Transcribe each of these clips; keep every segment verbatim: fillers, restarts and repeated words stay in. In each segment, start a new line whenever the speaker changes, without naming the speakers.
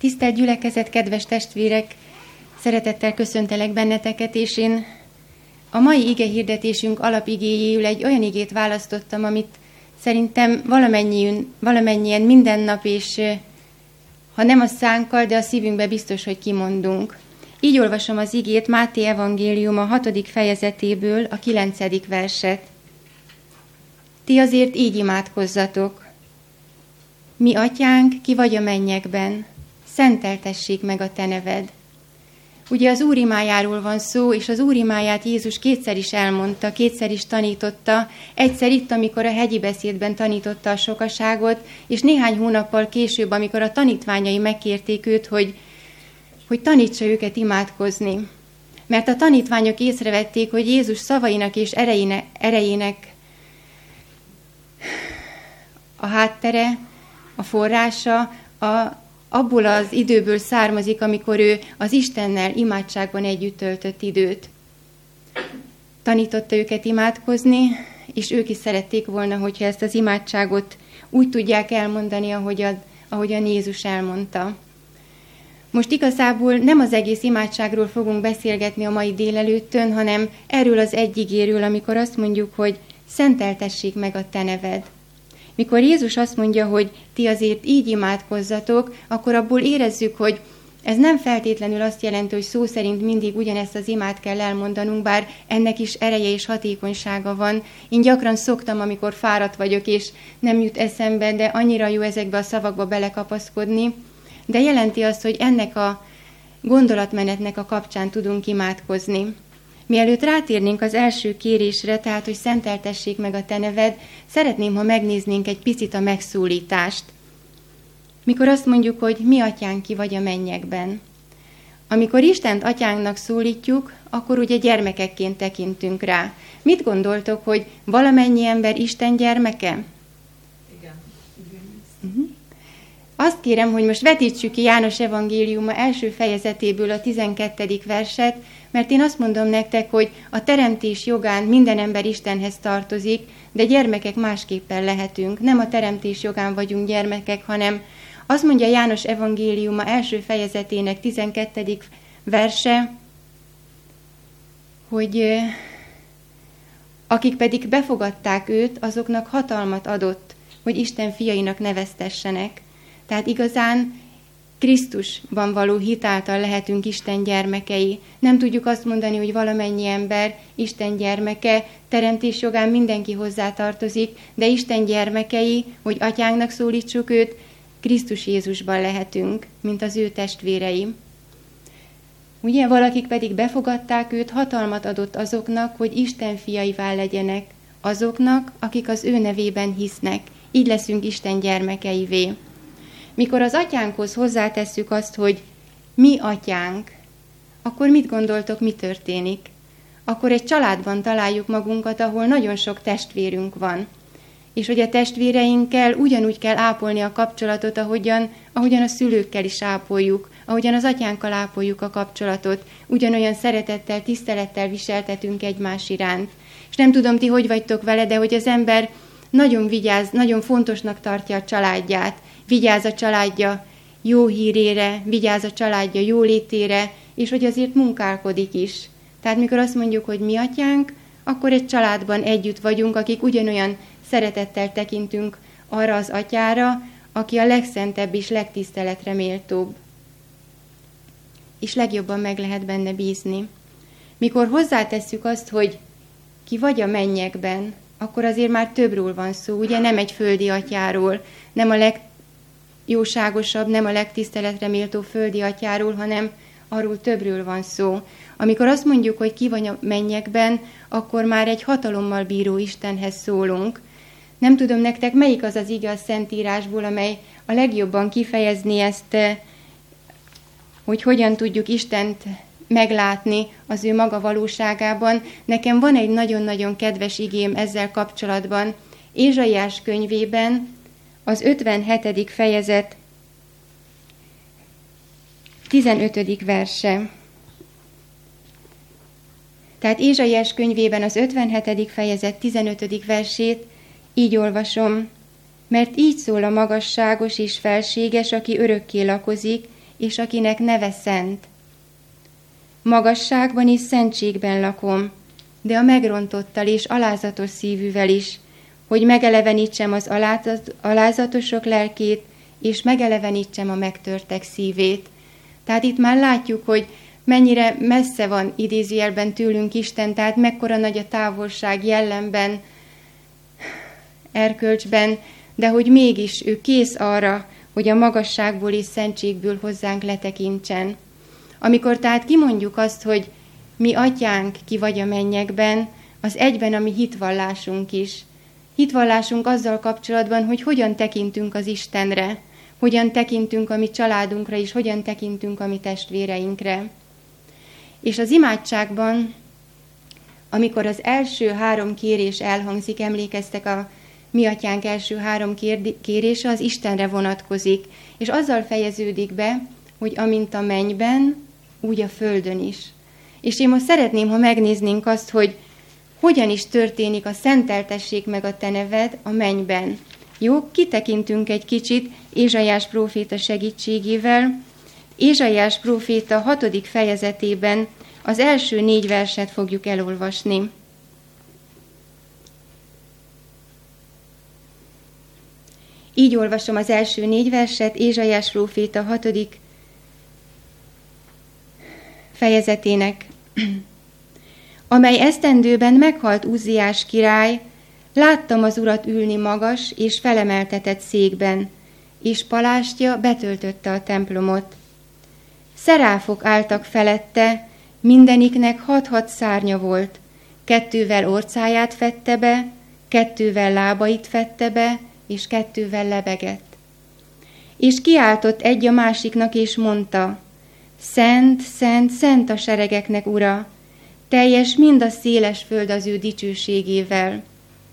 Tisztelt gyülekezet, kedves testvérek! Szeretettel köszöntelek benneteket, és én a mai igehirdetésünk alapigéjéül egy olyan igét választottam, amit szerintem valamennyien, valamennyien minden nap, és ha nem a szánkkal, de a szívünkbe biztos, hogy kimondunk. Így olvasom az igét, Máté evangélium a hatodik fejezetéből, a kilencedik verset. Ti azért így imádkozzatok. Mi atyánk, ki vagy a mennyekben, szenteltessék meg a te neved. Ugye az Úr imájáról van szó, és az Úr imáját Jézus kétszer is elmondta, kétszer is tanította. Egyszer itt, amikor a hegyi beszédben tanította a sokaságot, és néhány hónappal később, amikor a tanítványai megkérték őt, hogy, hogy tanítsa őket imádkozni. Mert a tanítványok észrevették, hogy Jézus szavainak és erejének, erejének a háttere, a forrása, a abból az időből származik, amikor ő az Istennel imádságban együtt töltött időt. Tanította őket imádkozni, és ők is szerették volna, hogyha ezt az imádságot úgy tudják elmondani, ahogyan, ahogyan Jézus elmondta. Most igazából nem az egész imádságról fogunk beszélgetni a mai délelőttön, hanem erről az egy igéről, amikor azt mondjuk, hogy szenteltessék meg a te neved. Mikor Jézus azt mondja, hogy ti azért így imádkozzatok, akkor abból érezzük, hogy ez nem feltétlenül azt jelenti, hogy szó szerint mindig ugyanezt az imát kell elmondanunk, bár ennek is ereje és hatékonysága van. Én gyakran szoktam, amikor fáradt vagyok, és nem jut eszembe, de annyira jó ezekbe a szavakba belekapaszkodni. De jelenti azt, hogy ennek a gondolatmenetnek a kapcsán tudunk imádkozni. Mielőtt rátérnénk az első kérésre, tehát, hogy szenteltessék meg a te neved, szeretném, ha megnéznénk egy picit a megszólítást. Mikor azt mondjuk, hogy mi atyánk, ki vagy a mennyekben. Amikor Istent atyánknak szólítjuk, akkor ugye gyermekekként tekintünk rá. Mit gondoltok, hogy valamennyi ember Isten gyermeke?
Igen.
Uh-huh. Azt kérem, hogy most vetítsük ki János evangéliuma első fejezetéből a tizenkettedik verset, mert én azt mondom nektek, hogy a teremtés jogán minden ember Istenhez tartozik, de gyermekek másképpen lehetünk. Nem a teremtés jogán vagyunk gyermekek, hanem azt mondja János evangéliuma első fejezetének tizenkettedik verse, hogy akik pedig befogadták őt, azoknak hatalmat adott, hogy Isten fiainak neveztessenek. Tehát igazán Krisztusban való hit által lehetünk Isten gyermekei. Nem tudjuk azt mondani, hogy valamennyi ember Isten gyermeke, teremtés jogán mindenki hozzá tartozik, de Isten gyermekei, hogy atyánknak szólítsuk őt, Krisztus Jézusban lehetünk, mint az ő testvérei. Ugye, valakik pedig befogadták őt, hatalmat adott azoknak, hogy Isten fiaivá legyenek, azoknak, akik az ő nevében hisznek. Így leszünk Isten gyermekeivé. Mikor az atyánkhoz hozzátesszük azt, hogy mi atyánk, akkor mit gondoltok, mi történik? Akkor egy családban találjuk magunkat, ahol nagyon sok testvérünk van. És hogy a testvéreinkkel ugyanúgy kell ápolni a kapcsolatot, ahogyan, ahogyan a szülőkkel is ápoljuk, ahogyan az atyánkkal ápoljuk a kapcsolatot, ugyanolyan szeretettel, tisztelettel viseltetünk egymás iránt. És nem tudom, ti hogy vagytok vele, de hogy az ember nagyon vigyáz, nagyon fontosnak tartja a családját, vigyáz a családja jó hírére, vigyáz a családja jó létére, és hogy azért munkálkodik is. Tehát mikor azt mondjuk, hogy mi atyánk, akkor egy családban együtt vagyunk, akik ugyanolyan szeretettel tekintünk arra az atyára, aki a legszentebb és legtiszteletre méltóbb. És legjobban meg lehet benne bízni. Mikor hozzátesszük azt, hogy ki vagy a mennyekben, akkor azért már többről van szó, ugye nem egy földi atyáról, nem a legjóságosabb, nem a legtiszteletre méltó földi atyáról, hanem arról többről van szó. Amikor azt mondjuk, hogy ki vagy a mennyekben, akkor már egy hatalommal bíró Istenhez szólunk. Nem tudom nektek, melyik az az ige a Szentírásból, amely a legjobban kifejezni ezt, hogy hogyan tudjuk Istent meglátni az ő maga valóságában. Nekem van egy nagyon-nagyon kedves igém ezzel kapcsolatban. Ézsaiás könyvében az ötvenhetedik fejezet tizenötödik verse. Tehát Ézsaiás könyvében az ötvenhetedik fejezet tizenötödik versét így olvasom. Mert így szól a magasságos és felséges, aki örökké lakozik, és akinek neve szent. Magasságban és szentségben lakom, de a megrontottal és alázatos szívűvel is, hogy megelevenítsem az alázatosok lelkét, és megelevenítsem a megtörtek szívét. Tehát itt már látjuk, hogy mennyire messze van idézőjelben tőlünk Isten, tehát mekkora nagy a távolság jellemben, erkölcsben, de hogy mégis ő kész arra, hogy a magasságból és szentségből hozzánk letekintsen. Amikor tehát kimondjuk azt, hogy mi atyánk, ki vagy a mennyekben, az egyben a mi hitvallásunk is. Hitvallásunk azzal kapcsolatban, hogy hogyan tekintünk az Istenre, hogyan tekintünk a mi családunkra, és hogyan tekintünk a mi testvéreinkre. És az imádságban, amikor az első három kérés elhangzik, emlékeztek, a mi atyánk első három kérése az Istenre vonatkozik, és azzal fejeződik be, hogy amint a mennyben, úgy a földön is. És én most szeretném, ha megnéznénk azt, hogy hogyan is történik a szenteltessék meg a te neved a mennyben. Jó, kitekintünk egy kicsit Ézsaiás próféta segítségével. Ézsaiás próféta hatodik fejezetében az első négy verset fogjuk elolvasni. Így olvasom az első négy verset Ézsaiás próféta hatodik fejezetének. Amely esztendőben meghalt Uzziás király, láttam az Urat ülni magas és felemeltetett székben, és palástja betöltötte a templomot. Szeráfok álltak felette, mindeniknek hat-hat szárnya volt, kettővel orcáját fedte be, kettővel lábait fedte be, és kettővel lebegett. És kiáltott egy a másiknak, és mondta, Szent, szent, szent a seregeknek Ura, teljes mind a széles föld az ő dicsőségével.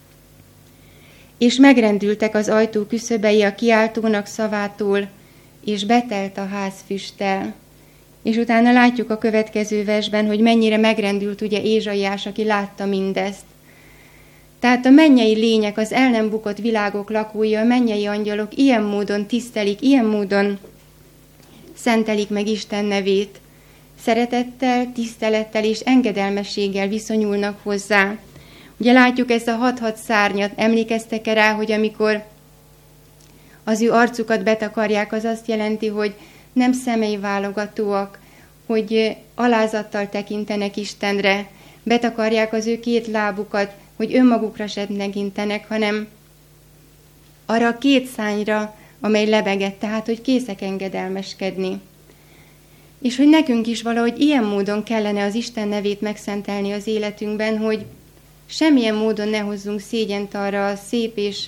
És megrendültek az ajtó küszöbei a kiáltónak szavától, és betelt a ház füsttel. És utána látjuk a következő versben, hogy mennyire megrendült ugye Ézsaiás, aki látta mindezt. Tehát a mennyei lények, az el nem bukott világok lakói, a mennyei angyalok ilyen módon tisztelik, ilyen módon szentelik meg Isten nevét. Szeretettel, tisztelettel és engedelmességgel viszonyulnak hozzá. Ugye látjuk ezt a hat-hat szárnyat, emlékeztek-e rá, hogy amikor az ő arcukat betakarják, az azt jelenti, hogy nem személyválogatóak, hogy alázattal tekintenek Istenre, betakarják az ő két lábukat, hogy önmagukra sem tekintenek, hanem arra a két szányra, amely lebegett, tehát, hogy készek engedelmeskedni. És hogy nekünk is valahogy ilyen módon kellene az Isten nevét megszentelni az életünkben, hogy semmilyen módon ne hozzunk szégyent arra a szép és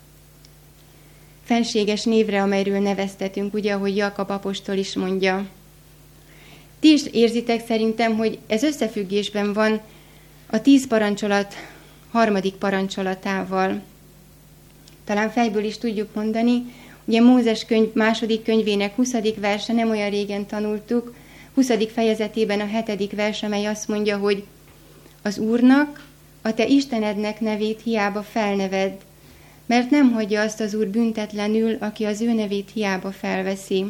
fenséges névre, amelyről neveztetünk, ugye, ahogy Jakab apostol is mondja. Ti is érzitek szerintem, hogy ez összefüggésben van a tíz parancsolat harmadik parancsolatával. Talán fejből is tudjuk mondani, ugye Mózes könyv második könyvének huszadik verse, nem olyan régen tanultuk, huszadik fejezetében a hetedik vers, amely azt mondja, hogy az Úrnak, a te Istenednek nevét hiába felnevedd, mert nem hagyja azt az Úr büntetlenül, aki az ő nevét hiába felveszi.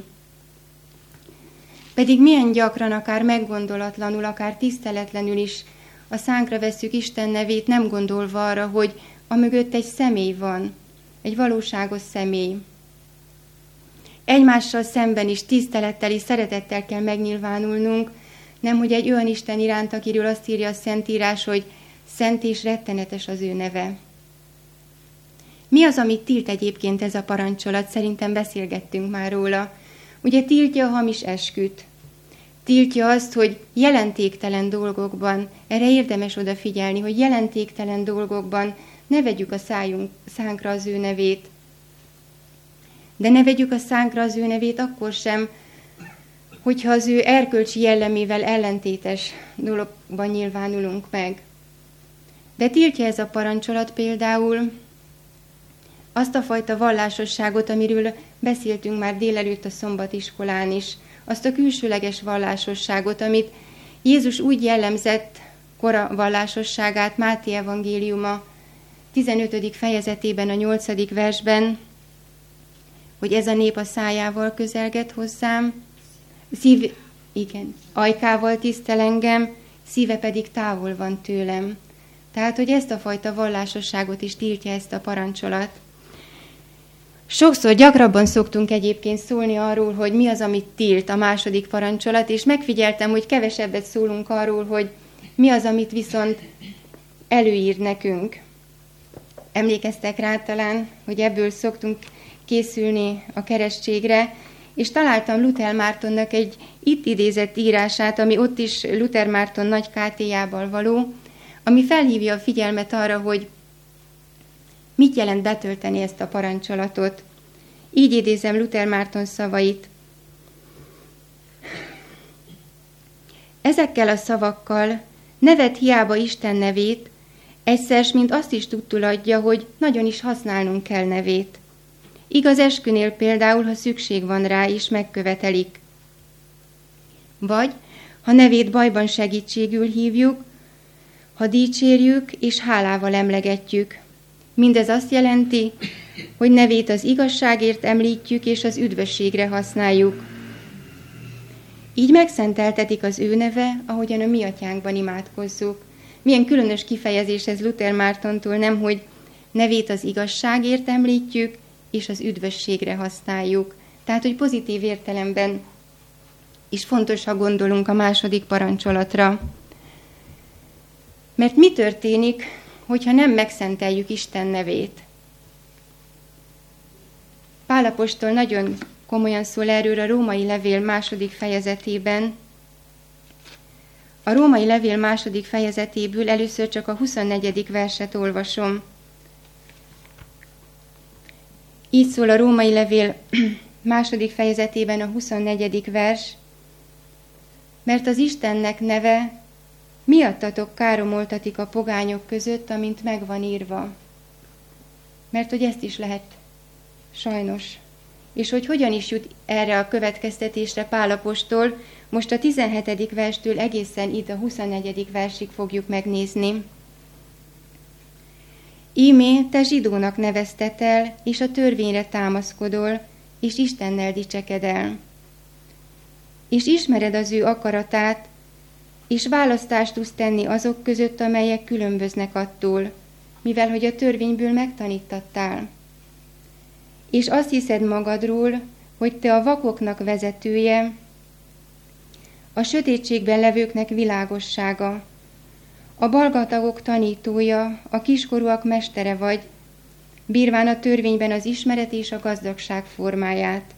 Pedig milyen gyakran, akár meggondolatlanul, akár tiszteletlenül is a szánkra vesszük Isten nevét, nem gondolva arra, hogy amögött egy személy van, egy valóságos személy. Egymással szemben is tisztelettel és szeretettel kell megnyilvánulnunk, nem hogy egy olyan Isten iránt, akiről azt írja a Szentírás, hogy szent és rettenetes az ő neve. Mi az, amit tilt egyébként ez a parancsolat? Szerintem beszélgettünk már róla. Ugye tiltja a hamis esküt. Tiltja azt, hogy jelentéktelen dolgokban, erre érdemes odafigyelni, hogy jelentéktelen dolgokban ne vegyük a szájunk, szánkra az ő nevét. De ne vegyük a szánkra az ő nevét akkor sem, hogyha az ő erkölcsi jellemével ellentétes dologban nyilvánulunk meg. De tiltja ez a parancsolat például azt a fajta vallásosságot, amiről beszéltünk már délelőtt a szombatiskolán is, azt a külsőleges vallásosságot, amit Jézus úgy jellemzett kora vallásosságát Máté evangéliuma tizenötödik fejezetében, a nyolcadik versben, hogy ez a nép a szájával közelget hozzám, szív, igen, ajkával tisztel engem, szíve pedig távol van tőlem. Tehát, hogy ezt a fajta vallásosságot is tiltja ezt a parancsolat. Sokszor gyakrabban szoktunk egyébként szólni arról, hogy mi az, amit tilt a második parancsolat, és megfigyeltem, hogy kevesebbet szólunk arról, hogy mi az, amit viszont előír nekünk. Emlékeztek rá talán, hogy ebből szoktunk készülni a keresztségre, és találtam Luther Mártonnak egy itt idézett írását, ami ott is Luther Márton nagy kátéjával való, ami felhívja a figyelmet arra, hogy mit jelent betölteni ezt a parancsolatot. Így idézem Luther Márton szavait. Ezekkel a szavakkal ne vedd hiába Isten nevét, egyszer, mint azt is tudtul adja, hogy nagyon is használnunk kell nevét. Igaz eskünél például, ha szükség van rá, és megkövetelik. Vagy, ha nevét bajban segítségül hívjuk, ha dicsérjük és hálával emlegetjük. Mindez azt jelenti, hogy nevét az igazságért említjük és az üdvösségre használjuk. Így megszenteltetik az ő neve, ahogyan a mi atyánkban imádkozzuk. Milyen különös kifejezés ez Luther Mártontól, nem, hogy nevét az igazságért említjük, és az üdvösségre használjuk. Tehát, hogy pozitív értelemben is fontos, ha gondolunk a második parancsolatra. Mert mi történik, hogyha nem megszenteljük Isten nevét? Pál apostol nagyon komolyan szól erről a Római Levél második fejezetében. A Római Levél második fejezetéből először csak a huszonnegyedik verset olvasom. Így szól a Római Levél második fejezetében a huszonnegyedik vers, mert az Istennek neve miattatok káromoltatik a pogányok között, amint megvan írva. Mert hogy ezt is lehet sajnos. És hogy hogyan is jut erre a következtetésre Pál apostol, most a tizenhetedik verstől egészen itt a huszonnegyedik versig fogjuk megnézni. Ímé, te zsidónak neveztetel, és a törvényre támaszkodol, és Istennel dicsekedel. És ismered az ő akaratát, és választást tudsz tenni azok között, amelyek különböznek attól, mivel hogy a törvényből megtanítattál. És azt hiszed magadról, hogy te a vakoknak vezetője, a sötétségben levőknek világossága, a balgatagok tanítója, a kiskorúak mestere vagy, bírván a törvényben az ismeret és a gazdagság formáját.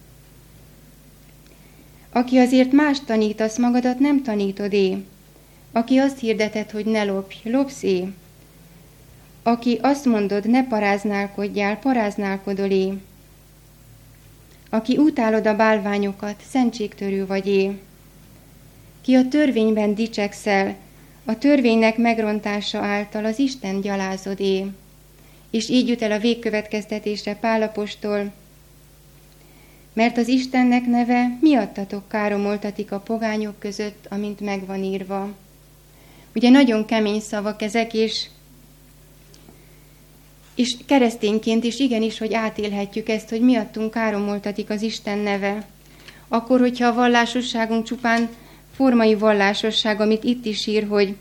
Aki azért más tanítasz, magadat nem tanítod-é? Aki azt hirdeted, hogy ne lopj, lopsz-é? Aki azt mondod, ne paráználkodjál, paráználkodol-é? Aki utálod a bálványokat, szentségtörő vagy-é? Ki a törvényben dicsekszel, a törvénynek megrontása által az Isten gyalázod-é? És így jut el a végkövetkeztetésre Pál apostol, mert az Istennek neve miattatok káromoltatik a pogányok között, amint megvan írva. Ugye nagyon kemény szavak ezek, és, és keresztényként is igenis, hogy átélhetjük ezt, hogy miattunk káromoltatik az Isten neve. Akkor, hogyha a vallásosságunk csupán formai vallásosság, amit itt is ír, hogy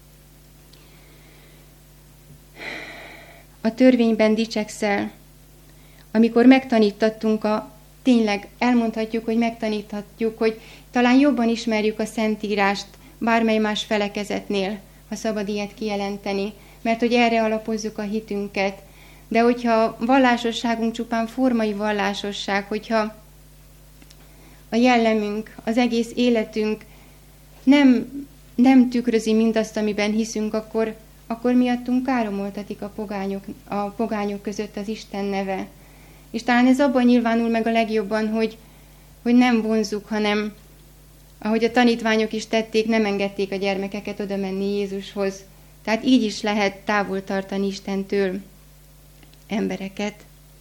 a törvényben dicsekszel, amikor megtanítattunk a tényleg elmondhatjuk, hogy megtaníthatjuk, hogy talán jobban ismerjük a Szentírást bármely más felekezetnél, ha szabad ilyet kijelenteni, mert hogy erre alapozzuk a hitünket. De hogyha a vallásosságunk csupán formai vallásosság, hogyha a jellemünk, az egész életünk nem, nem tükrözi mindazt, amiben hiszünk, akkor, akkor miattunk káromoltatik a pogányok, a pogányok között az Isten neve. És talán ez abban nyilvánul meg a legjobban, hogy, hogy nem vonzuk, hanem ahogy a tanítványok is tették, nem engedték a gyermekeket oda menni Jézushoz. Tehát így is lehet távol tartani Istentől embereket.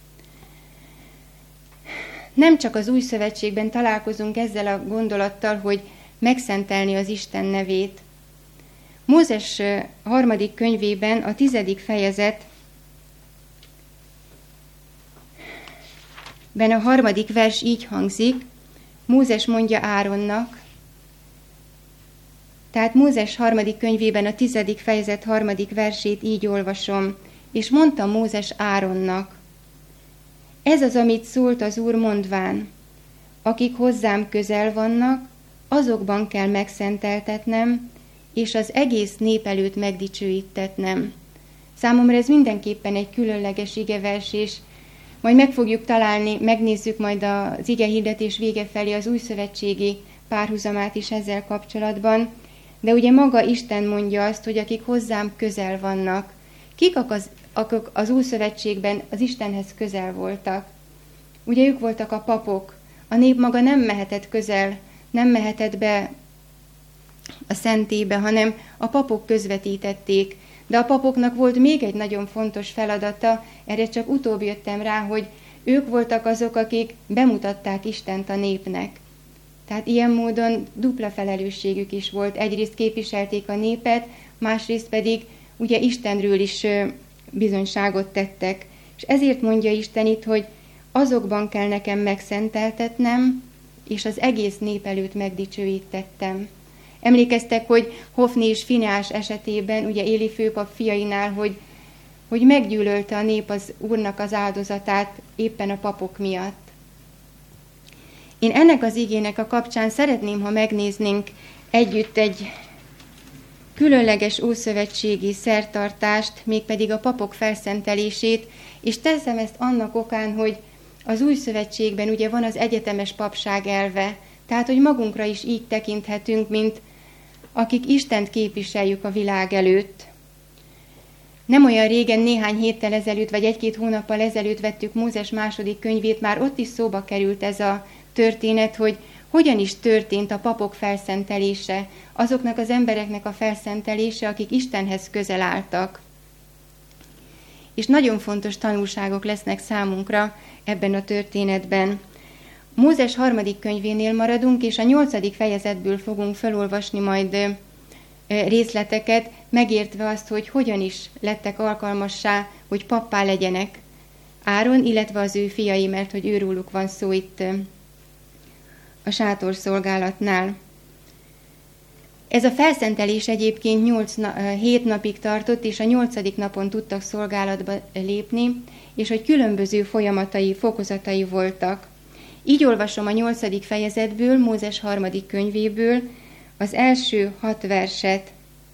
Nem csak az Új Szövetségben találkozunk ezzel a gondolattal, hogy megszentelni az Isten nevét. Mózes harmadik könyvében a tizedik fejezet ben a harmadik vers így hangzik, Mózes mondja Áronnak, tehát Mózes harmadik könyvében a tizedik fejezet harmadik versét így olvasom, és mondta Mózes Áronnak, ez az, amit szólt az Úr mondván, akik hozzám közel vannak, azokban kell megszenteltetnem, és az egész nép előtt megdicsőítetnem. Számomra ez mindenképpen egy különleges igevers, és majd meg fogjuk találni, megnézzük majd az igehirdetés vége felé az újszövetségi párhuzamát is ezzel kapcsolatban, de ugye maga Isten mondja azt, hogy akik hozzám közel vannak, kik az, akik az újszövetségben az Istenhez közel voltak? Ugye ők voltak a papok, a nép maga nem mehetett közel, nem mehetett be a szentélybe, hanem a papok közvetítették. De a papoknak volt még egy nagyon fontos feladata, erre csak utóbb jöttem rá, hogy ők voltak azok, akik bemutatták Istent a népnek. Tehát ilyen módon dupla felelősségük is volt. Egyrészt képviselték a népet, másrészt pedig ugye Istenről is bizonyságot tettek. És ezért mondja Isten itt, hogy azokban kell nekem megszenteltetnem, és az egész nép előtt megdicsőítettem. Emlékeztek, hogy Hofni és Fineás esetében, ugye Éli főpap fiainál, hogy, hogy meggyűlölte a nép az Úrnak az áldozatát éppen a papok miatt. Én ennek az igének a kapcsán szeretném, ha megnéznénk együtt egy különleges ószövetségi szertartást, mégpedig a papok felszentelését, és teszem ezt annak okán, hogy az új szövetségben ugye van az egyetemes papság elve, tehát hogy magunkra is így tekinthetünk, mint akik Istent képviseljük a világ előtt. Nem olyan régen, néhány héttel ezelőtt, vagy egy-két hónappal ezelőtt vettük Mózes második könyvét, már ott is szóba került ez a történet, hogy hogyan is történt a papok felszentelése, azoknak az embereknek a felszentelése, akik Istenhez közel álltak. És nagyon fontos tanulságok lesznek számunkra ebben a történetben. Mózes harmadik könyvénél maradunk, és a nyolcadik fejezetből fogunk felolvasni majd részleteket, megértve azt, hogy hogyan is lettek alkalmassá, hogy pappá legyenek Áron, illetve az ő fiai, mert hogy őróluk van szó itt a sátorszolgálatnál. Ez a felszentelés egyébként nyolc na, hét napig tartott, és a nyolcadik napon tudtak szolgálatba lépni, és hogy különböző folyamatai, fokozatai voltak. Így olvasom a nyolcadik fejezetből, Mózes harmadik könyvéből az első hat verset.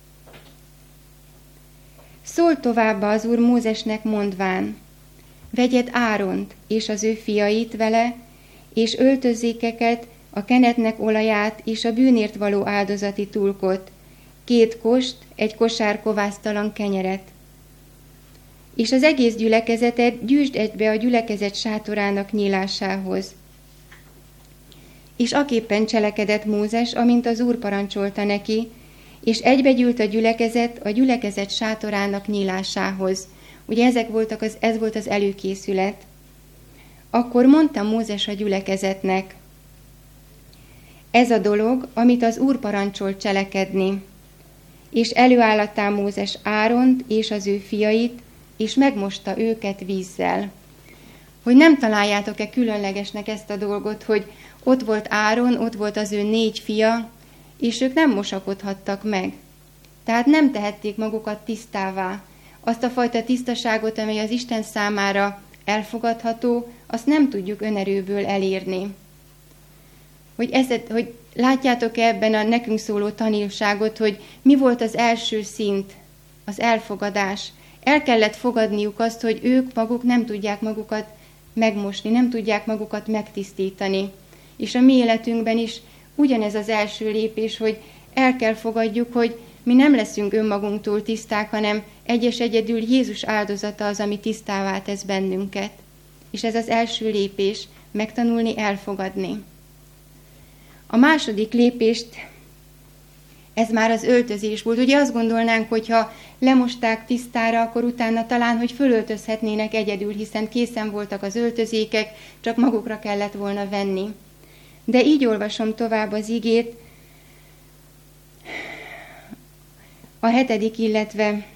Szólt továbbá az Úr Mózesnek mondván, vegyed Áront és az ő fiait vele, és öltözékeket, a kenetnek olaját és a bűnért való áldozati tulkot, két kost, egy kosár kovásztalan kenyeret. És az egész gyülekezetet gyűjtsd egybe a gyülekezet sátorának nyílásához. És aképpen cselekedett Mózes, amint az Úr parancsolta neki, és egybegyűlt a gyülekezet a gyülekezet sátorának nyílásához. Ugye ezek voltak az, ez volt az előkészület. Akkor mondta Mózes a gyülekezetnek, ez a dolog, amit az Úr parancsolt cselekedni. És előállattá Mózes Áront és az ő fiait, és megmosta őket vízzel. Hogy nem találjátok-e különlegesnek ezt a dolgot, hogy ott volt Áron, ott volt az ő négy fia, és ők nem mosakodhattak meg. Tehát nem tehették magukat tisztává. Azt a fajta tisztaságot, amely az Isten számára elfogadható, azt nem tudjuk önerőből elérni. Hogy, ezt, hogy látjátok-e ebben a nekünk szóló tanulságot, hogy mi volt az első szint, az elfogadás. El kellett fogadniuk azt, hogy ők maguk nem tudják magukat megmosni, nem tudják magukat megtisztítani. És a mi életünkben is ugyanez az első lépés, hogy el kell fogadjuk, hogy mi nem leszünk önmagunktól tiszták, hanem egyes egyedül Jézus áldozata az, ami tisztává tesz bennünket. És ez az első lépés, megtanulni elfogadni. A második lépést, ez már az öltözés volt. Ugye azt gondolnánk, hogyha lemosták tisztára, akkor utána talán, hogy fölöltözhetnének egyedül, hiszen készen voltak az öltözékek, csak magukra kellett volna venni. De így olvasom tovább az igét, a hetedik, illetve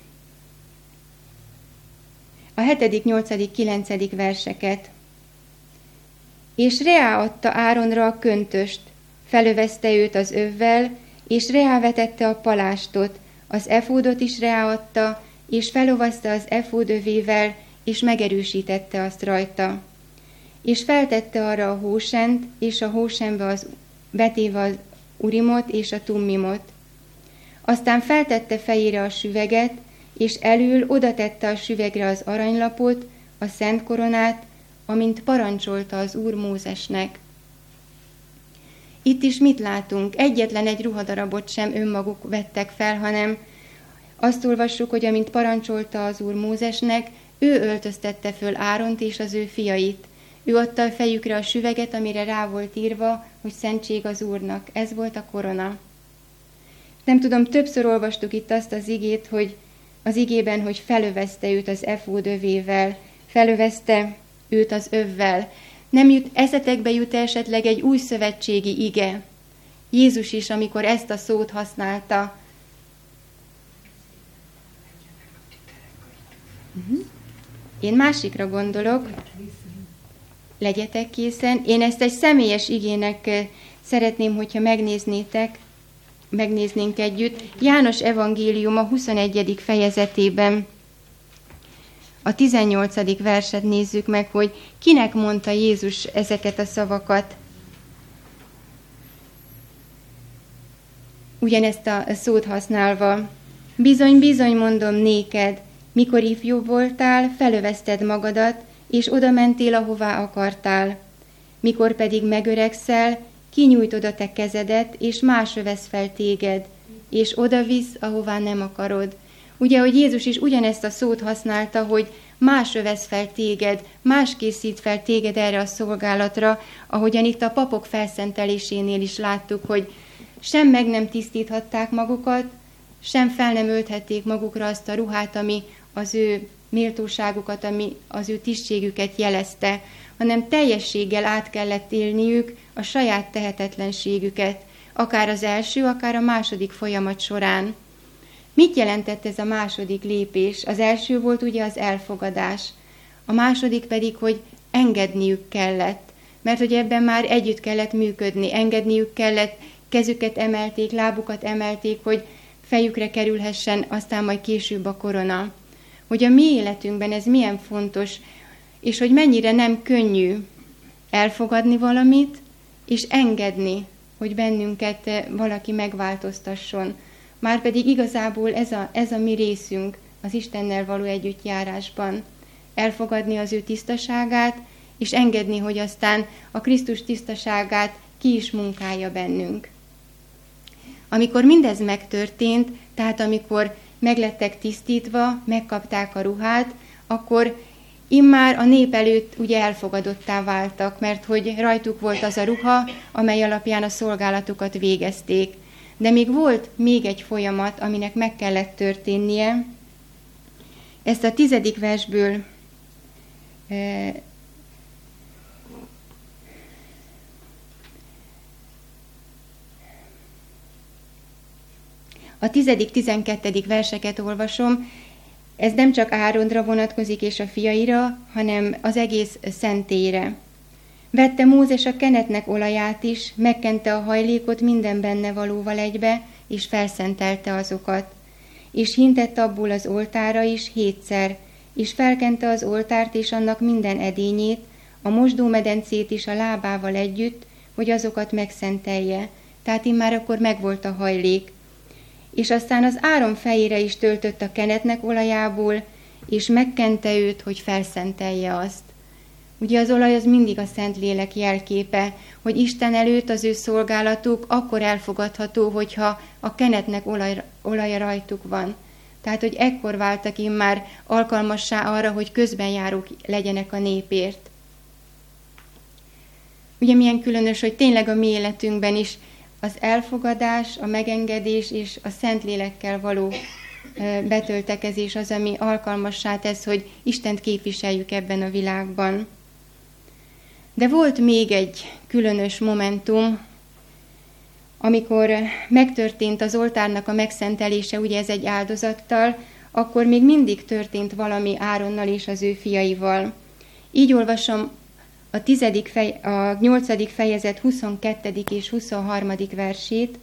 a hetedik, nyolcadik, kilencedik verseket. És Reá adta Áronra a köntöst, felövezte őt az övvel, és Reá vetette a palástot, az efódot is Reá adta, és felolvaszta az efód övével, és megerősítette azt rajta. És feltette arra a hósent, és a hósenbe az, betéve az urimot és a tummimot. Aztán feltette fejére a süveget, és elől oda tette a süvegre az aranylapot, a szent koronát, amint parancsolta az Úr Mózesnek. Itt is mit látunk? Egyetlen egy ruhadarabot sem önmaguk vettek fel, hanem azt olvassuk, hogy amint parancsolta az Úr Mózesnek, ő öltöztette föl Áront és az ő fiait. Ő adta a fejükre a süveget, amire rá volt írva, hogy szentség az Úrnak. Ez volt a korona. Nem tudom, többször olvastuk itt azt az igét, hogy az igében, hogy felövezte őt az efód övével, felövezte őt az övvel. Nem jut, eszetekbe jut esetleg egy új szövetségi ige. Jézus is, amikor ezt a szót használta. Én másikra gondolok, legyetek készen. Én ezt egy személyes igének szeretném, hogyha megnéznétek, megnéznénk együtt. János evangélium a huszonegyedik fejezetében a tizennyolcadik verset nézzük meg, hogy kinek mondta Jézus ezeket a szavakat. Ugyanezt a szót használva. Bizony, bizony mondom néked, mikor ifjú voltál, felövezted magadat, és oda mentél, ahová akartál. Mikor pedig megöregszel, kinyújtod a te kezedet, és más övesz fel téged, és oda visz, ahová nem akarod. Ugye, hogy Jézus is ugyanezt a szót használta, hogy más övesz fel téged, más készít fel téged erre a szolgálatra, ahogyan itt a papok felszentelésénél is láttuk, hogy sem meg nem tisztíthatták magukat, sem fel nem ölthették magukra azt a ruhát, ami az ő méltóságukat, ami az ő tisztségüket jelezte, hanem teljességgel át kellett élniük a saját tehetetlenségüket, akár az első, akár a második folyamat során. Mit jelentett ez a második lépés? Az első volt ugye az elfogadás, a második pedig, hogy engedniük kellett, mert hogy ebben már együtt kellett működni, engedniük kellett, kezüket emelték, lábukat emelték, hogy fejükre kerülhessen, aztán majd később a korona. Hogy a mi életünkben ez milyen fontos, és hogy mennyire nem könnyű elfogadni valamit, és engedni, hogy bennünket valaki megváltoztasson. Márpedig igazából ez a, ez a mi részünk az Istennel való együttjárásban. Elfogadni az ő tisztaságát, és engedni, hogy aztán a Krisztus tisztaságát ki is munkálja bennünk. Amikor mindez megtörtént, tehát amikor meglettek tisztítva, megkapták a ruhát, akkor immár a nép előtt ugye elfogadottá váltak, mert hogy rajtuk volt az a ruha, amely alapján a szolgálatukat végezték. De még volt még egy folyamat, aminek meg kellett történnie. Ezt a tizedik versből e, a tizedik, tizenkettedik verseket olvasom. Ez nem csak Áronra vonatkozik és a fiaira, hanem az egész szentélyre. Vette Mózes a kenetnek olaját is, megkente a hajlékot minden benne valóval egybe, és felszentelte azokat. És hintett abból az oltára is hétszer, és felkente az oltárt és annak minden edényét, a mosdómedencét is a lábával együtt, hogy azokat megszentelje. Tehát immár akkor megvolt a hajlék. És aztán az Áron fejére is töltött a kenetnek olajából, és megkente őt, hogy felszentelje azt. Ugye az olaj az mindig a Szentlélek jelképe, hogy Isten előtt az ő szolgálatuk akkor elfogadható, hogyha a kenetnek olaj, olaja rajtuk van. Tehát, hogy ekkor váltak immár alkalmassá arra, hogy közbenjárók legyenek a népért. Ugye milyen különös, hogy tényleg a mi életünkben is az elfogadás, a megengedés és a Szentlélekkel való betöltekezés az, ami alkalmassá tesz, hogy Istent képviseljük ebben a világban. De volt még egy különös momentum, amikor megtörtént az oltárnak a megszentelése, ugye ez egy áldozattal, akkor még mindig történt valami Áronnal és az ő fiaival. Így olvasom a, tizedik fej, a nyolcadik fejezet huszonkettedik és huszonharmadik versét.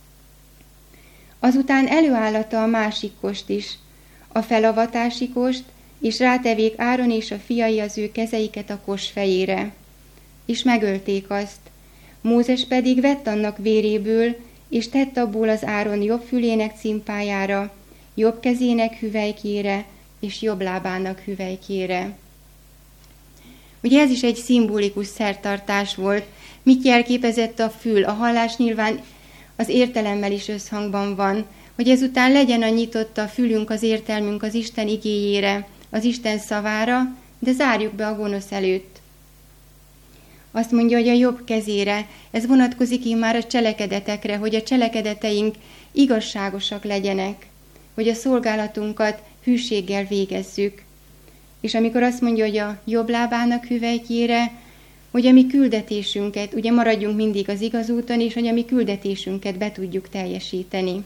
Azután előállata a másik kost is, a felavatási kost, és rátevék Áron és a fiai az ő kezeiket a kos fejére. És megölték azt. Mózes pedig vett annak véréből, és tett abból az Áron jobb fülének cimpájára, jobb kezének hüvelykére, és jobb lábának hüvelykére. Ugye ez is egy szimbolikus szertartás volt. Mit jelképezett a fül? A hallás nyilván az értelemmel is összhangban van, hogy ezután legyen a nyitott a fülünk, az értelmünk az Isten igéjére, az Isten szavára, de zárjuk be a gonosz előtt. Azt mondja, hogy a jobb kezére, ez vonatkozik immár a cselekedetekre, hogy a cselekedeteink igazságosak legyenek, hogy a szolgálatunkat hűséggel végezzük. És amikor azt mondja, hogy a jobb lábának hüvelykére, hogy a mi küldetésünket, ugye maradjunk mindig az igaz úton, és hogy a mi küldetésünket be tudjuk teljesíteni.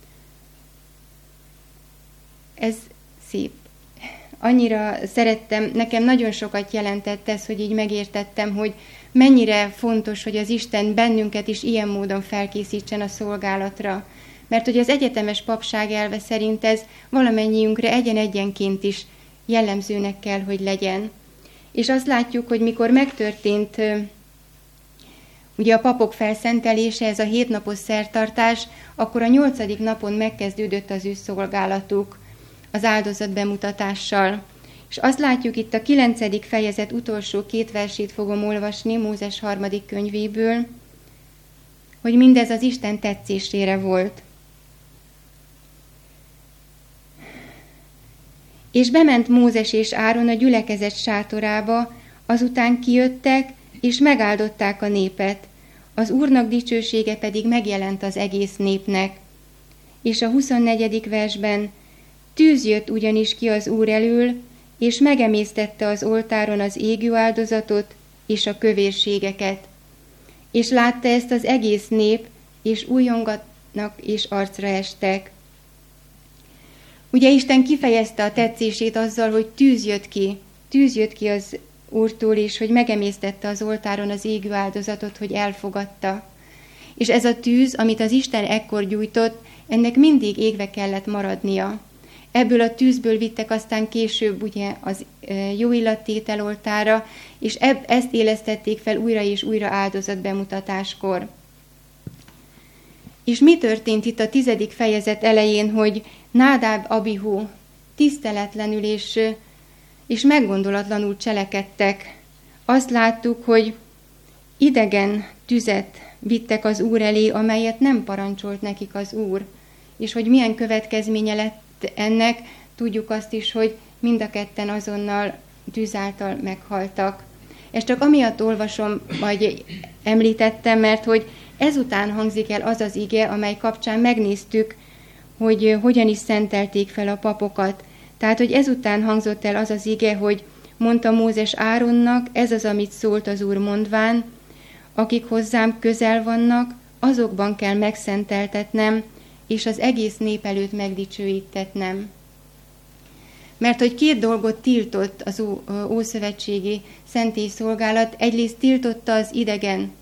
Ez szép. Annyira szerettem, nekem nagyon sokat jelentett ez, hogy így megértettem, hogy mennyire fontos, hogy az Isten bennünket is ilyen módon felkészítsen a szolgálatra. Mert hogy az egyetemes papság elve szerint ez valamennyiünkre egyen-egyenként is jellemzőnek kell, hogy legyen. És azt látjuk, hogy mikor megtörtént ugye a papok felszentelése, ez a hétnapos szertartás, akkor a nyolcadik napon megkezdődött az ő szolgálatuk az áldozat bemutatással. És azt látjuk itt a kilencedik fejezet utolsó két versét fogom olvasni Mózes harmadik könyvéből, hogy mindez az Isten tetszésére volt. És bement Mózes és Áron a gyülekezet sátorába, azután kijöttek, és megáldották a népet. Az Úrnak dicsősége pedig megjelent az egész népnek. És a huszonnegyedik versben: tűz jött ugyanis ki az Úr elől, és megemésztette az oltáron az égő áldozatot és a kövérségeket. És látta ezt az egész nép, és újongatnak és arcra estek. Ugye Isten kifejezte a tetszését azzal, hogy tűz jött ki, tűz jött ki az Úrtól, és hogy megemésztette az oltáron az égő áldozatot, hogy elfogadta. És ez a tűz, amit az Isten ekkor gyújtott, ennek mindig égve kellett maradnia. Ebből a tűzből vittek aztán később ugye az jó illattétel oltára, és eb- ezt élesztették fel újra és újra áldozat bemutatáskor. És mi történt itt a tizedik fejezet elején, hogy Nádáb, Abihu tiszteletlenül és, és meggondolatlanul cselekedtek. Azt láttuk, hogy idegen tüzet vittek az Úr elé, amelyet nem parancsolt nekik az Úr. És hogy milyen következménye lett ennek, tudjuk azt is, hogy mind a ketten azonnal tűz által meghaltak. Ezt csak amiatt olvasom, vagy említettem, mert hogy ezután hangzik el az az ige, amely kapcsán megnéztük, hogy hogyan is szentelték fel a papokat. Tehát, hogy ezután hangzott el az az ige, hogy mondta Mózes Áronnak, ez az, amit szólt az Úr mondván, akik hozzám közel vannak, azokban kell megszenteltetnem, és az egész nép előtt megdicsőítetnem. Mert hogy két dolgot tiltott az ó, ószövetségi szentélyszolgálat, egyrészt tiltotta az idegen,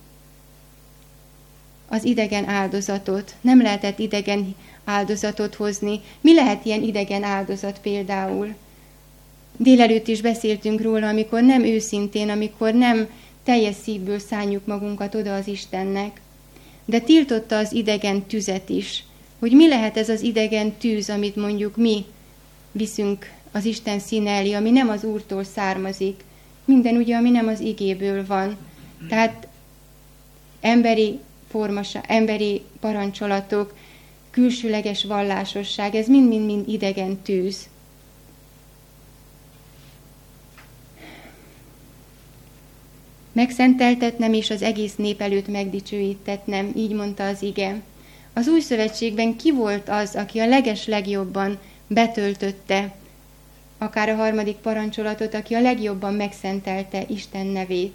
az idegen áldozatot. Nem lehetett idegen áldozatot hozni. Mi lehet ilyen idegen áldozat például? Délelőtt is beszéltünk róla, amikor nem őszintén, amikor nem teljes szívből szánjuk magunkat oda az Istennek. De tiltotta az idegen tüzet is. Hogy mi lehet ez az idegen tűz, amit mondjuk mi viszünk az Isten színe elé, ami nem az Úrtól származik. Minden ugye, ami nem az igéből van. Tehát emberi formasa, emberi parancsolatok, külsőleges vallásosság, ez mind-mind-mind idegen tűz. Megszenteltetnem, és az egész nép előtt megdicsőítetnem, így mondta az ige. Az új szövetségben ki volt az, aki a leges legjobban betöltötte, akár a harmadik parancsolatot, aki a legjobban megszentelte Isten nevét?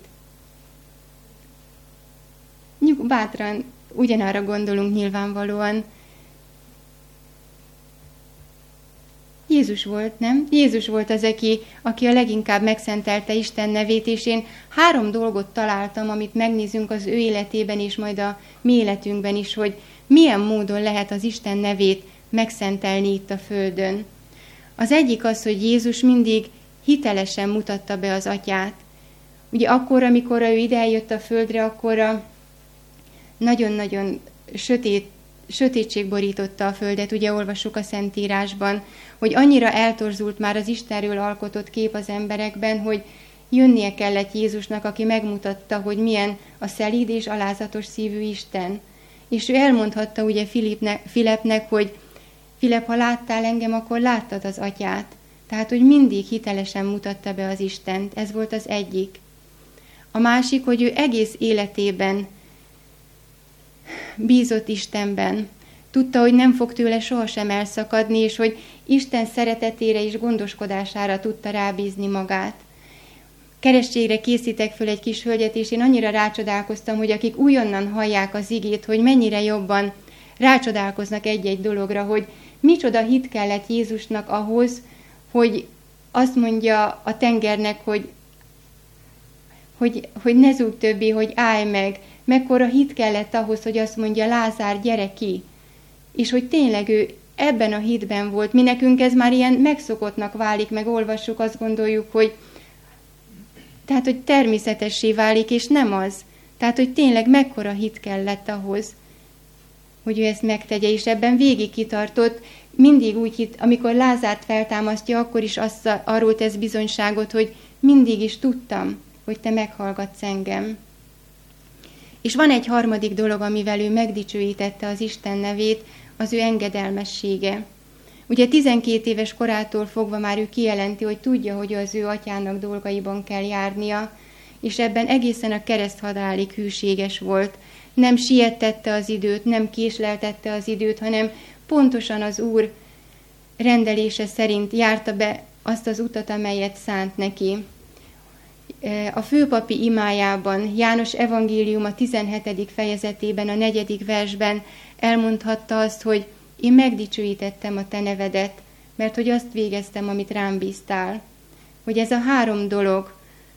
Bátran ugyanarra gondolunk nyilvánvalóan. Jézus volt, nem? Jézus volt az, aki, aki a leginkább megszentelte Isten nevét, és én három dolgot találtam, amit megnézünk az ő életében, és majd a mi életünkben is, hogy milyen módon lehet az Isten nevét megszentelni itt a földön. Az egyik az, hogy Jézus mindig hitelesen mutatta be az atyát. Ugye akkor, amikor ő ide eljött a földre, akkor nagyon-nagyon sötét, sötétség borította a földet, ugye olvassuk a Szentírásban, hogy annyira eltorzult már az Istenről alkotott kép az emberekben, hogy jönnie kellett Jézusnak, aki megmutatta, hogy milyen a szelíd és alázatos szívű Isten. És ő elmondhatta ugye Filipnek, hogy Filip, ha láttál engem, akkor láttad az atyát. Tehát, hogy mindig hitelesen mutatta be az Istent. Ez volt az egyik. A másik, hogy ő egész életében bízott Istenben. Tudta, hogy nem fog tőle sohasem elszakadni, és hogy Isten szeretetére és gondoskodására tudta rábízni magát. Kerességre készítek föl egy kis hölgyet, és én annyira rácsodálkoztam, hogy akik újonnan hallják az igét, hogy mennyire jobban rácsodálkoznak egy-egy dologra, hogy micsoda hit kellett Jézusnak ahhoz, hogy azt mondja a tengernek, hogy, hogy, hogy ne zúg többé, hogy állj meg. Mekkora hit kellett ahhoz, hogy azt mondja, Lázár, gyere ki. És hogy tényleg ő ebben a hitben volt. Mi nekünk ez már ilyen megszokottnak válik, meg olvassuk, azt gondoljuk, hogy tehát, hogy természetessé válik, és nem az. Tehát, hogy tényleg mekkora hit kellett ahhoz, hogy ő ezt megtegye, és ebben végig kitartott, mindig úgy hit, amikor Lázárt feltámasztja, akkor is azt, arról tesz bizonyságot, hogy mindig is tudtam, hogy te meghallgatsz engem. És van egy harmadik dolog, amivel ő megdicsőítette az Isten nevét, az ő engedelmessége. Ugye tizenkét éves korától fogva már ő kijelenti, hogy tudja, hogy az ő atyának dolgaiban kell járnia, és ebben egészen a kereszthalálig hűséges volt. Nem siettette az időt, nem késleltette az időt, hanem pontosan az Úr rendelése szerint járta be azt az utat, amelyet szánt neki. A főpapi imájában, János evangélium a tizenhetedik fejezetében, a negyedik versben elmondhatta azt, hogy én megdicsőítettem a te nevedet, mert hogy azt végeztem, amit rám bíztál. Hogy ez a három dolog,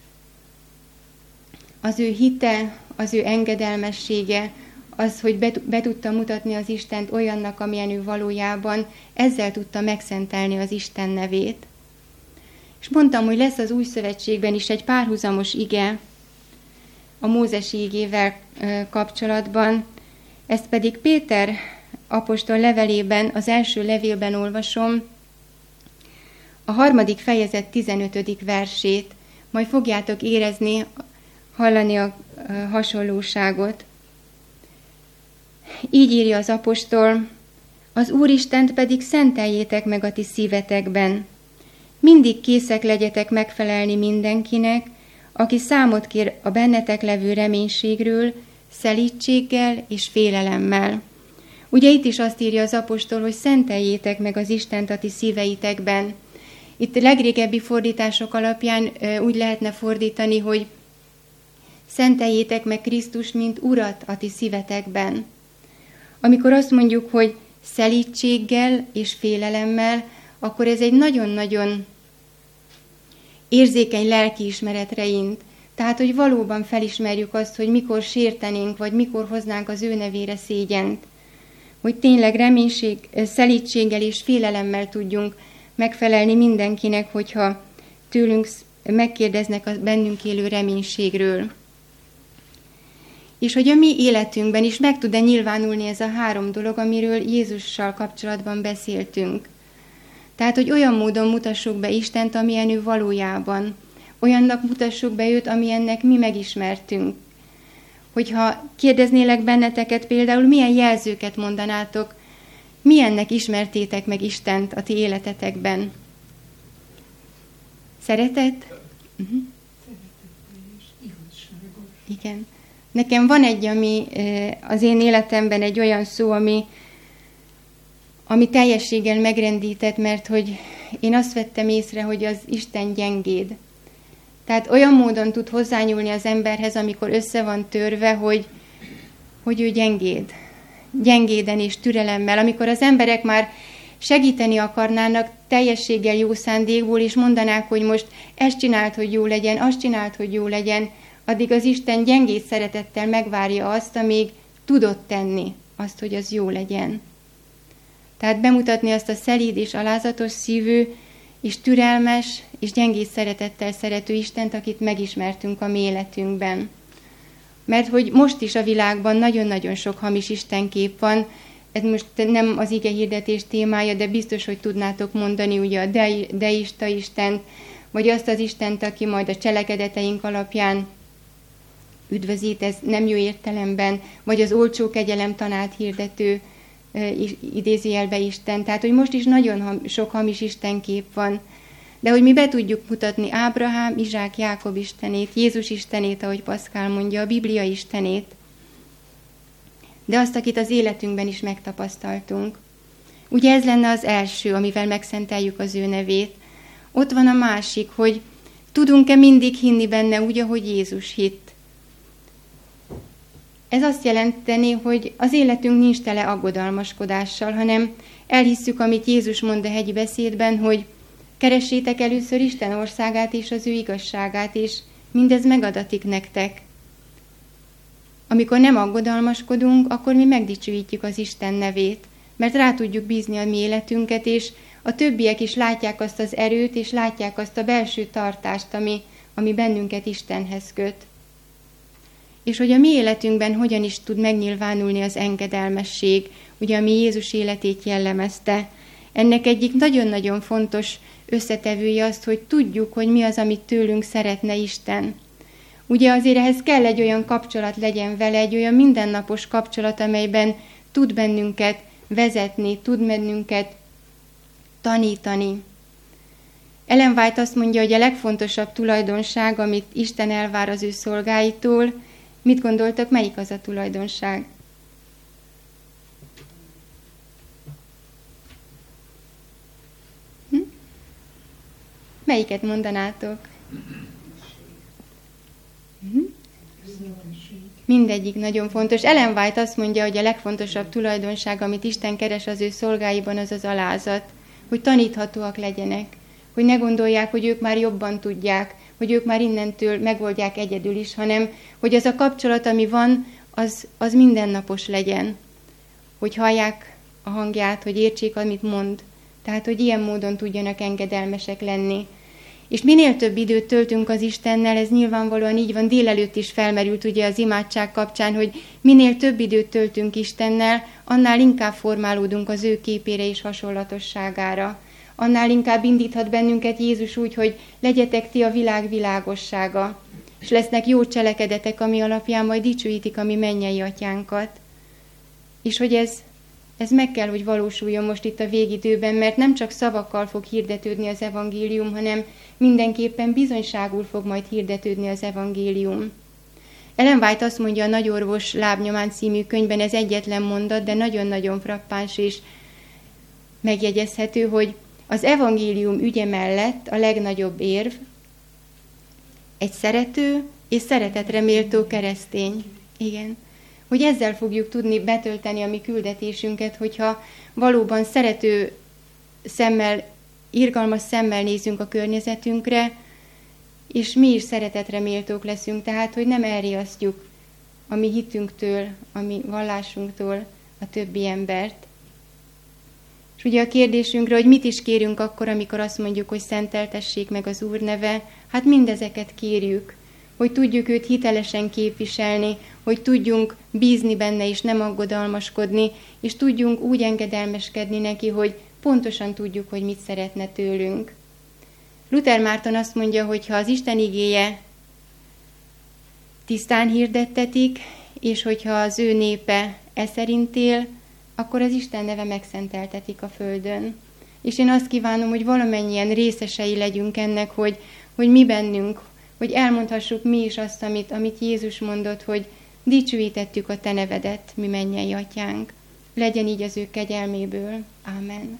az ő hite, az ő engedelmessége, az, hogy be, be tudta mutatni az Istent olyannak, amilyen ő valójában, ezzel tudta megszentelni az Isten nevét. És mondtam, hogy lesz az új szövetségben is egy párhuzamos ige a mózesi igével kapcsolatban, ezt pedig Péter apostol levelében, az első levélben olvasom, a harmadik fejezet tizenötödik versét, majd fogjátok érezni, hallani a hasonlóságot. Így írja az apostol, az Úristent pedig szenteljétek meg a ti szívetekben. Mindig készek legyetek megfelelni mindenkinek, aki számot kér a bennetek levő reménységről, szelídséggel és félelemmel. Ugye itt is azt írja az apostol, hogy szenteljétek meg az Istent a ti szíveitekben. Itt legrégebbi fordítások alapján úgy lehetne fordítani, hogy szenteljétek meg Krisztus, mint Urat a ti szívetekben. Amikor azt mondjuk, hogy szelídséggel és félelemmel, akkor ez egy nagyon-nagyon érzékeny lelkiismeretre int. Tehát, hogy valóban felismerjük azt, hogy mikor sértenénk, vagy mikor hoznánk az ő nevére szégyent. Hogy tényleg reménység, szelídséggel és félelemmel tudjunk megfelelni mindenkinek, hogyha tőlünk megkérdeznek a bennünk élő reménységről. És hogy a mi életünkben is meg tud-e nyilvánulni ez a három dolog, amiről Jézussal kapcsolatban beszéltünk. Tehát, hogy olyan módon mutassuk be Istent, amilyen ő valójában. Olyannak mutassuk be őt, amilyennek mi megismertünk. Hogyha kérdeznélek benneteket például, milyen jelzőket mondanátok, milyennek ismertétek meg Istent a ti életetekben? Szeretet? Uh-huh. Igen. Nekem van egy, ami az én életemben egy olyan szó, ami, ami teljességgel megrendített, mert hogy én azt vettem észre, hogy az Isten gyengéd. Tehát olyan módon tud hozzányúlni az emberhez, amikor össze van törve, hogy, hogy ő gyengéd. Gyengéden és türelemmel. Amikor az emberek már segíteni akarnának teljességgel, jó szándékból, és mondanák, hogy most ezt csinált, hogy jó legyen, azt csinált, hogy jó legyen, addig az Isten gyengéd szeretettel megvárja azt, amíg tudott tenni azt, hogy az jó legyen. Tehát bemutatni azt a szelíd és alázatos szívű, és türelmes, és gyengéd szeretettel szerető Istent, akit megismertünk a mi életünkben. Mert hogy most is a világban nagyon-nagyon sok hamis istenkép van, ez most nem az ige hirdetés témája, de biztos, hogy tudnátok mondani ugye a de- deista Istent, vagy azt az Istent, aki majd a cselekedeteink alapján üdvözít, ez nem jó értelemben, vagy az olcsó kegyelem tanát hirdető idézőjelbe Isten. Tehát, hogy most is nagyon ham, sok hamis istenkép van, de hogy mi be tudjuk mutatni Ábrahám, Izsák, Jákob istenét, Jézus istenét, ahogy Paszkál mondja, a Biblia istenét, de azt, akit az életünkben is megtapasztaltunk. Ugye ez lenne az első, amivel megszenteljük az ő nevét. Ott van a másik, hogy tudunk-e mindig hinni benne úgy, ahogy Jézus hitt. Ez azt jelenteni, hogy az életünk nincs tele aggodalmaskodással, hanem elhisszük, amit Jézus mond a hegyi beszédben, hogy keressétek először Isten országát és az ő igazságát, és mindez megadatik nektek. Amikor nem aggodalmaskodunk, akkor mi megdicsőítjük az Isten nevét, mert rá tudjuk bízni a mi életünket, és a többiek is látják azt az erőt, és látják azt a belső tartást, ami, ami bennünket Istenhez köt. És hogy a mi életünkben hogyan is tud megnyilvánulni az engedelmesség, ugye ami Jézus életét jellemezte. Ennek egyik nagyon-nagyon fontos összetevője azt, hogy tudjuk, hogy mi az, amit tőlünk szeretne Isten. Ugye azért ehhez kell egy olyan kapcsolat legyen vele, egy olyan mindennapos kapcsolat, amelyben tud bennünket vezetni, tud bennünket tanítani. Ellen White azt mondja, hogy a legfontosabb tulajdonság, amit Isten elvár az ő szolgáitól, mit gondoltak, melyik az a tulajdonság? Hm? Melyiket mondanátok? Hm? Mindegyik nagyon fontos. Ellen White azt mondja, hogy a legfontosabb tulajdonság, amit Isten keres az ő szolgáiban, az az alázat, hogy taníthatóak legyenek, hogy ne gondolják, hogy ők már jobban tudják, hogy ők már innentől megoldják egyedül is, hanem hogy az a kapcsolat, ami van, az, az mindennapos legyen. Hogy hallják a hangját, hogy értsék, amit mond. Tehát, hogy ilyen módon tudjanak engedelmesek lenni. És minél több időt töltünk az Istennel, ez nyilvánvalóan így van, délelőtt is felmerült ugye az imádság kapcsán, hogy minél több időt töltünk Istennel, annál inkább formálódunk az ő képére és hasonlatosságára. Annál inkább indíthat bennünket Jézus úgy, hogy legyetek ti a világ világossága, és lesznek jó cselekedetek, ami alapján majd dicsőítik a mi mennyei atyánkat. És hogy ez, ez meg kell, hogy valósuljon most itt a végidőben, mert nem csak szavakkal fog hirdetődni az evangélium, hanem mindenképpen bizonyságul fog majd hirdetődni az evangélium. Ellen White azt mondja a Nagyorvos lábnyomán című könyvben, ez egyetlen mondat, de nagyon-nagyon frappáns és megjegyezhető, hogy az evangélium ügye mellett a legnagyobb érv egy szerető és szeretetre méltó keresztény. Igen. Hogy ezzel fogjuk tudni betölteni a mi küldetésünket, hogyha valóban szerető szemmel, irgalmas szemmel nézünk a környezetünkre, és mi is szeretetre méltók leszünk, tehát, hogy nem elriasztjuk a mi hitünktől, a mi vallásunktól a többi embert. És ugye a kérdésünkre, hogy mit is kérünk akkor, amikor azt mondjuk, hogy szenteltessék meg az Úr neve, hát mindezeket kérjük, hogy tudjuk őt hitelesen képviselni, hogy tudjunk bízni benne és nem aggodalmaskodni, és tudjunk úgy engedelmeskedni neki, hogy pontosan tudjuk, hogy mit szeretne tőlünk. Luther Márton azt mondja, hogy ha az Isten igéje tisztán hirdettetik, és hogyha az ő népe e szerint él, akkor az Isten neve megszenteltetik a földön. És én azt kívánom, hogy valamennyien részesei legyünk ennek, hogy, hogy mi bennünk, hogy elmondhassuk mi is azt, amit, amit Jézus mondott, hogy dicsőítettük a te nevedet, mi mennyei atyánk. Legyen így az ő kegyelméből. Ámen.